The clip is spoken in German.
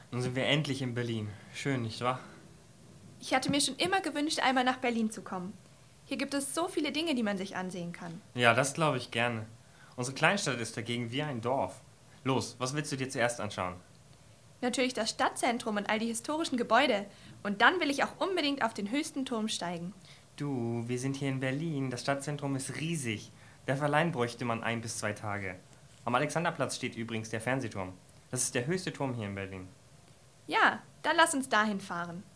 Nun sind wir endlich in Berlin. Schön, nicht wahr? Ich hatte mir schon immer gewünscht, einmal nach Berlin zu kommen. Hier gibt es so viele Dinge, die man sich ansehen kann. Ja, das glaube ich gerne. Unsere Kleinstadt ist dagegen wie ein Dorf. Los, was willst du dir zuerst anschauen? Natürlich das Stadtzentrum und all die historischen Gebäude. Und dann will ich auch unbedingt auf den höchsten Turm steigen. Du, wir sind hier in Berlin. Das Stadtzentrum ist riesig. Dafür allein bräuchte man 1 bis 2 Tage. Am Alexanderplatz steht übrigens der Fernsehturm. Das ist der höchste Turm hier in Berlin. Ja, dann lass uns dahin fahren.